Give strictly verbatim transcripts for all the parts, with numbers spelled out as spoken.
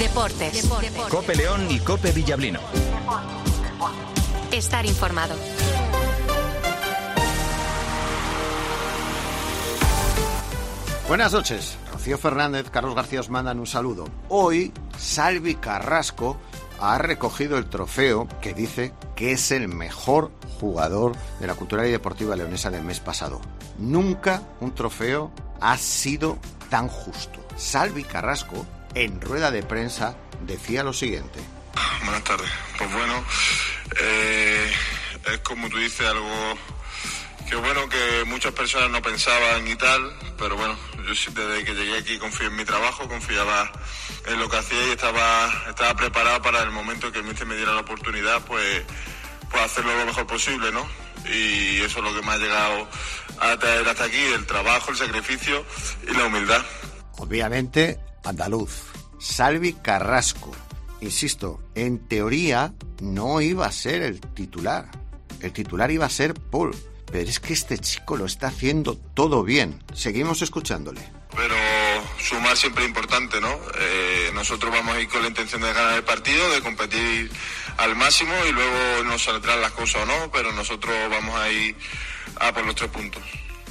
Deportes. Deportes. COPE León y COPE Villablino. Estar informado. Buenas noches. Rocío Fernández, Carlos García os mandan un saludo. Hoy, Salvi Carrasco ha recogido el trofeo que dice que es el mejor jugador de la Cultural y Deportiva Leonesa del mes pasado. Nunca un trofeo ha sido tan justo. Salvi Carrasco, en rueda de prensa, decía lo siguiente. Buenas tardes. Pues bueno, eh, es como tú dices, algo que bueno, que muchas personas no pensaban y tal, pero bueno, yo desde que llegué aquí confío en mi trabajo, confiaba en lo que hacía y estaba, estaba preparado para el momento que el míster me diera la oportunidad, pues, pues hacerlo lo mejor posible, ¿no? Y eso es lo que me ha llegado a traer hasta aquí, el trabajo, el sacrificio y la humildad. Obviamente, andaluz, Salvi Carrasco. Insisto, en teoría no iba a ser el titular. El titular iba a ser Paul. Pero es que este chico lo está haciendo todo bien. Seguimos escuchándole. Pero sumar siempre es importante, ¿no? Eh, nosotros vamos a ir con la intención de ganar el partido, de competir al máximo y luego nos saldrán las cosas o no, pero nosotros vamos a ir a por los tres puntos.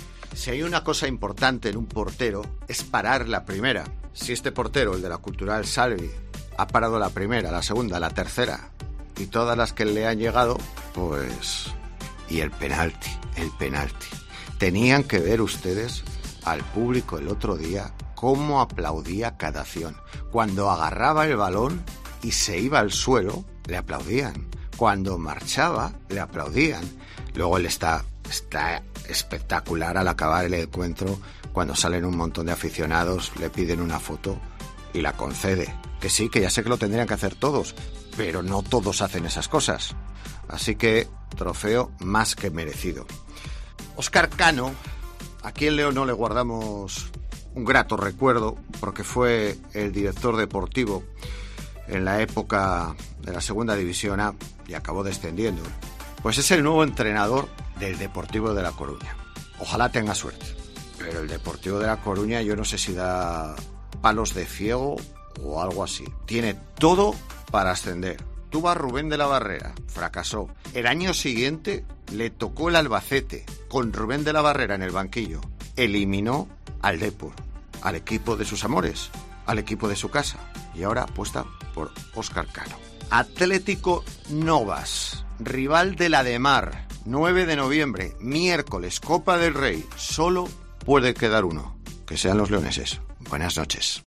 Si hay una cosa importante en un portero es parar la primera. Si este portero, el de la Cultural Salvi, ha parado la primera, la segunda, la tercera y todas las que le han llegado, pues... Y el penalti, el penalti. Tenían que ver ustedes al público el otro día cómo aplaudía cada acción. Cuando agarraba el balón y se iba al suelo, le aplaudían. Cuando marchaba, le aplaudían. Luego él está, está espectacular al acabar el encuentro, cuando salen un montón de aficionados, le piden una foto y la concede. Que sí, que ya sé que lo tendrían que hacer todos, pero no todos hacen esas cosas. Así que, trofeo más que merecido. Óscar Cano, aquí en León no le guardamos un grato recuerdo, porque fue el director deportivo en la época de la Segunda División A y acabó descendiendo. Pues es el nuevo entrenador del Deportivo de La Coruña. Ojalá tenga suerte. Pero el Deportivo de La Coruña yo no sé si da palos de ciego o algo así. Tiene todo para ascender. Tuvo a Rubén de la Barrera, fracasó. El año siguiente le tocó el Albacete, con Rubén de la Barrera en el banquillo. Eliminó al Depor, al equipo de sus amores, al equipo de su casa. Y ahora apuesta por Óscar Cano. Atlético Novas, rival de la de Mar, nueve de noviembre, miércoles, Copa del Rey. Solo puede quedar uno, que sean los leoneses. Buenas noches.